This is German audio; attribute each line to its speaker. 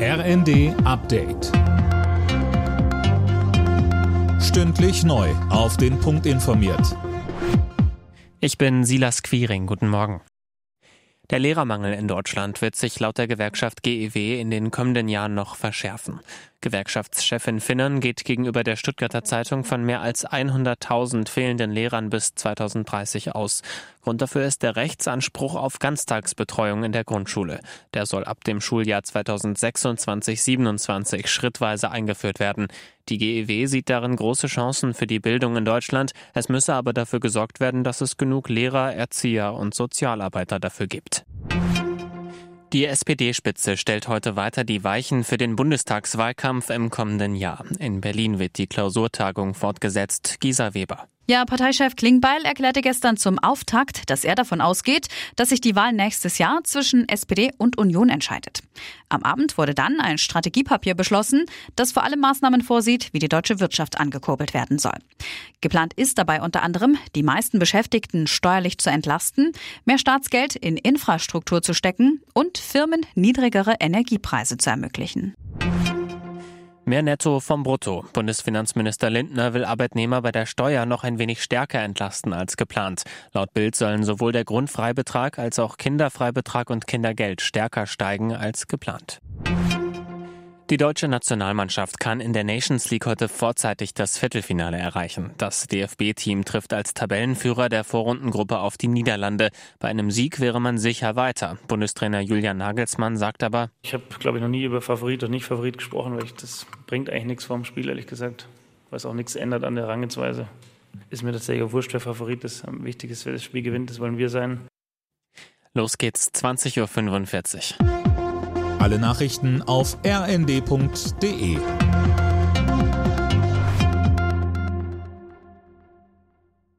Speaker 1: RND Update. Stündlich neu auf den Punkt informiert.
Speaker 2: Ich bin Silas Quiring. Guten Morgen. Der Lehrermangel in Deutschland wird sich laut der Gewerkschaft GEW in den kommenden Jahren noch verschärfen. Gewerkschaftschefin Finnern geht gegenüber der Stuttgarter Zeitung von mehr als 100.000 fehlenden Lehrern bis 2030 aus. Grund dafür ist der Rechtsanspruch auf Ganztagsbetreuung in der Grundschule. Der soll ab dem Schuljahr 2026/27 schrittweise eingeführt werden. Die GEW sieht darin große Chancen für die Bildung in Deutschland. Es müsse aber dafür gesorgt werden, dass es genug Lehrer, Erzieher und Sozialarbeiter dafür gibt. Die SPD-Spitze stellt heute weiter die Weichen für den Bundestagswahlkampf im kommenden Jahr. In Berlin wird die Klausurtagung fortgesetzt. Gisa Weber.
Speaker 3: Ja, Parteichef Klingbeil erklärte gestern zum Auftakt, dass er davon ausgeht, dass sich die Wahl nächstes Jahr zwischen SPD und Union entscheidet. Am Abend wurde dann ein Strategiepapier beschlossen, das vor allem Maßnahmen vorsieht, wie die deutsche Wirtschaft angekurbelt werden soll. Geplant ist dabei unter anderem, die meisten Beschäftigten steuerlich zu entlasten, mehr Staatsgeld in Infrastruktur zu stecken und Firmen niedrigere Energiepreise zu ermöglichen.
Speaker 2: Mehr Netto vom Brutto. Bundesfinanzminister Lindner will Arbeitnehmer bei der Steuer noch ein wenig stärker entlasten als geplant. Laut Bild sollen sowohl der Grundfreibetrag als auch Kinderfreibetrag und Kindergeld stärker steigen als geplant. Die deutsche Nationalmannschaft kann in der Nations League heute vorzeitig das Viertelfinale erreichen. Das DFB-Team trifft als Tabellenführer der Vorrundengruppe auf die Niederlande. Bei einem Sieg wäre man sicher weiter. Bundestrainer Julian Nagelsmann sagt aber:
Speaker 4: Ich habe, glaube ich, noch nie über Favorit und Nicht-Favorit gesprochen, weil das bringt eigentlich nichts vorm Spiel, ehrlich gesagt. Weil es auch nichts ändert an der Herangehensweise. Ist mir tatsächlich auch wurscht, wer Favorit ist. Wichtig ist, wer das Spiel gewinnt, das wollen wir sein.
Speaker 2: Los geht's, 20:45 Uhr.
Speaker 1: Alle Nachrichten auf rnd.de.